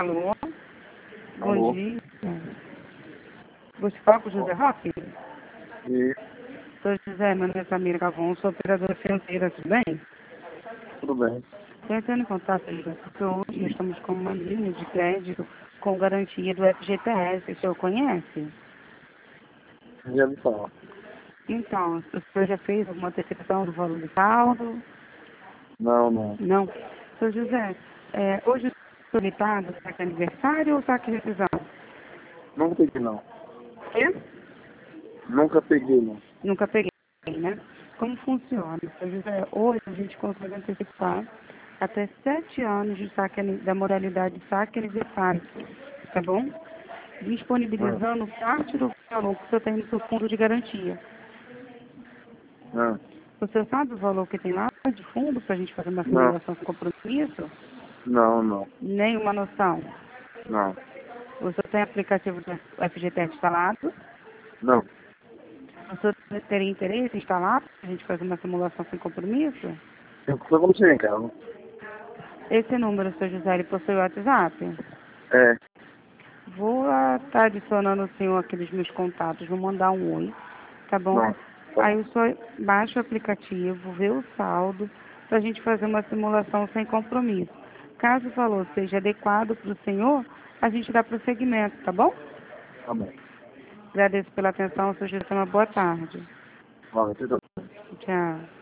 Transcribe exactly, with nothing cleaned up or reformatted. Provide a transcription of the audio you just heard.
Alô? Bom Alô? dia. Você fala com o José Roque? E Sou José, meu nome é Samira Galvão, sou operadora financeira, tudo bem? tudo bem. Estou entrando em contato porque hoje nós estamos com uma linha de crédito com garantia do F G T S. O senhor conhece? Já me falar. Então, o senhor já fez alguma antecipação do valor do saldo? Não, não. Não. Sou José, é, hoje o senhor me paga o saque aniversário ou saque de rescisão? Nunca peguei, não. Quê? Nunca peguei, não. Nunca peguei, né? Como funciona? Sou José, hoje a gente consegue antecipar até sete anos de saque, ani- da modalidade saque aniversário, tá bom? Ah, Disponibilizando parte do valor que o senhor tem no seu fundo de garantia. ah, O senhor sabe o valor que tem lá de fundo para a gente fazer uma não, simulação com compromisso? não, não, Nenhuma noção. não, O senhor tem aplicativo do F G T S instalado? não. O senhor teria interesse em instalar para a gente fazer uma simulação sem compromisso? Eu só como você em casa. Esse número, seu José, ele possui o WhatsApp? É, Vou estar adicionando o senhor aqui nos meus contatos, vou mandar um oi, tá bom? não. Tá. Aí o senhor baixa o aplicativo, vê o saldo, para a gente fazer uma simulação sem compromisso. Caso o valor seja adequado para o senhor, a gente dá prosseguimento, tá bom? Tá bom. Agradeço pela atenção, seu José, uma boa tarde. Vale, tudo bem. Tchau.